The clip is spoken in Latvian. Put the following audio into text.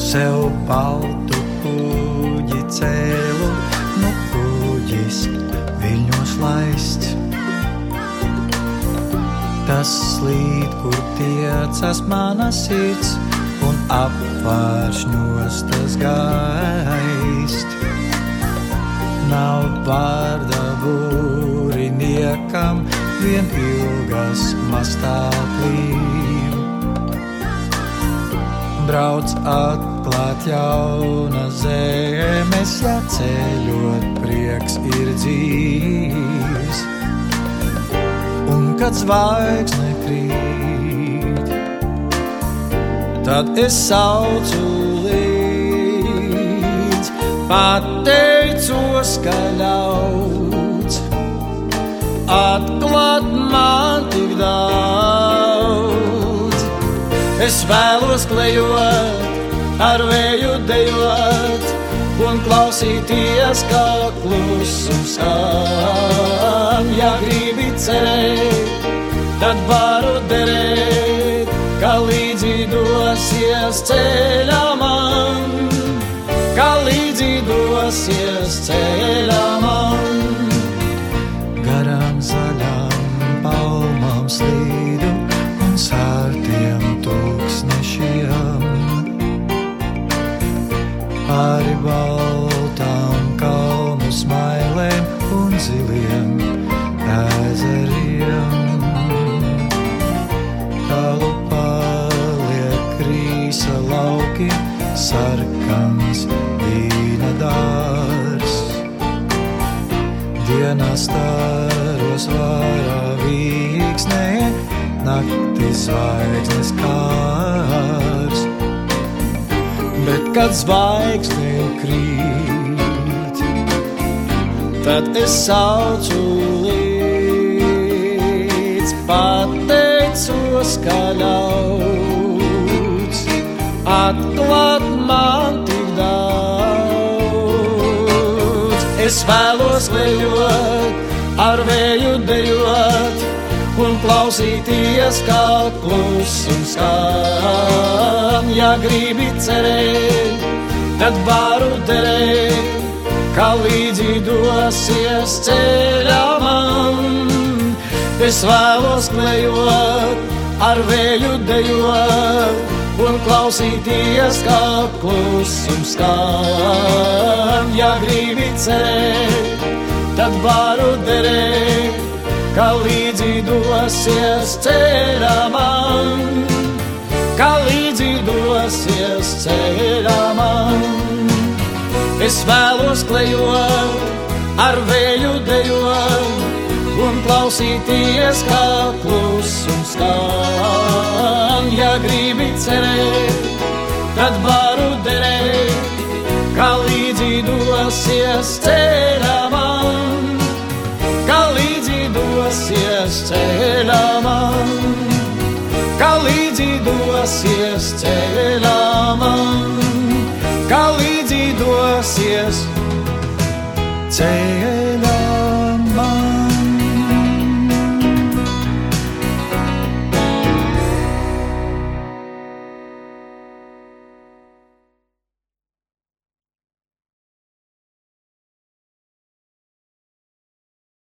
sev baltu kuģi cēlu, nu kuģis viļņos laists. Tas slīd, kur tiecas mana sirds, un apvāršņos tas gaist. Nav vārda būriniekam, vien ilgas mastā plīv. Brauc atklāt jauna zemes, ja ceļot prieks ir dzīvs. Un kad zvaigzne krīt, tad es saucu līdz, pateicos, ka ļauts atklāt man tik daudz. Es vēlos klejot, ar vēju dejot un klausīties, kā klusums skan. Ja gribi cerēt, tad varu derēt, kā līdzi dosies ceļā man, kā līdzi dosies ceļā man. Garām zaļām palmām slīdu un sārtiem tūkstnešiem, pāri baltām kalnu smailēm un ziliem ezeriem. Tālu paliek krīsa lauki, sarkans vīna dārs. Dienā staros vārā vīksnē, naktis zvaigznes kārs. Bet kad zvaigzne krīt, tad es saucu līdz, pateicos, ka ļauts atklāt man tik daudz. Es vēlos lejot, ar vēju dejot un klausīties, kā klusums skan. Ja gribi cerēt, tad varu derēt, kā līdzi dosies ceļā man. Es vēlos klejot, ar vēju dejot un klausīties, kā klusums skan. Ja gribi cerēt, tad varu derēt, kā līdzi dosies ceļā man, kā līdzi dosies ceļā man. Es vēlos klejot, ar vēju dejot un klausīties, kā klusums skan. Ja gribi cerēt, tad varu derēt, kā līdzi dosies ceļā man, kā līdzi dosies ceļā man, kā līdzi dosies ceļā man, kā līdzi dosies ceļā.